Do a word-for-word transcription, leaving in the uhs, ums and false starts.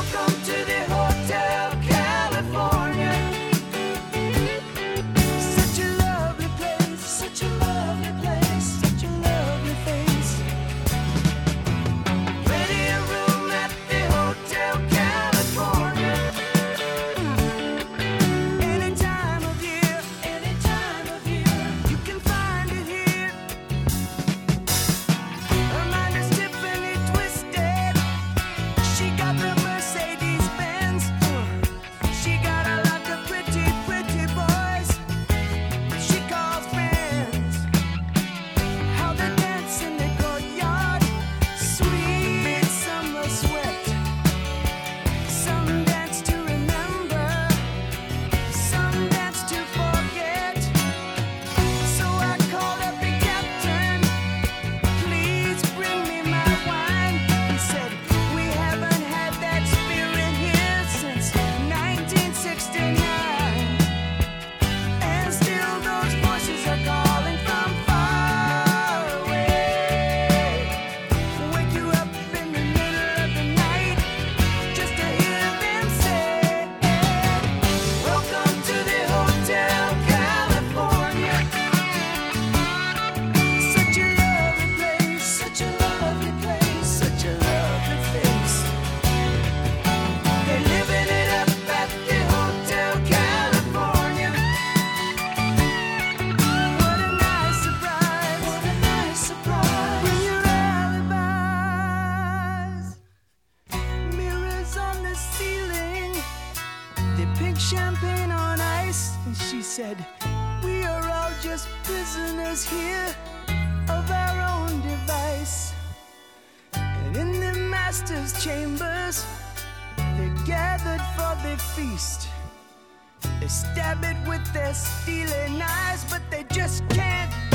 Welcome to the Hotel California. Such a lovely place, such a lovely place, such a lovely face. Plenty of room at the Hotel California. Any time of year, any time of year, you can find it here. Her mind is Tiffany twisted. She got the Mercedes Benz. She got a lot of pretty, pretty boys she calls friends. How they dance in the courtyard, sweet summer sweat. Some dance to remember, some dance to forget. So I called up the captain, please bring me my wine. He said, we haven't had that spirit here since nineteen sixty-nine. And still those voices are calling from far away. Wake you up in the middle of the night just to hear them say, welcome to the Hotel California. Such a lovely place, such a lovely place, such a lovely face. They're living it up at the Hotel California. What a nice surprise, what a nice surprise. Bring your alibis. Mirrors on the ceiling, they pink champagne on ice. And she said, we are all just prisoners here of our own device. And in the master's chambers, they're gathered for the feast. They stab it with their steely knives, but they just can't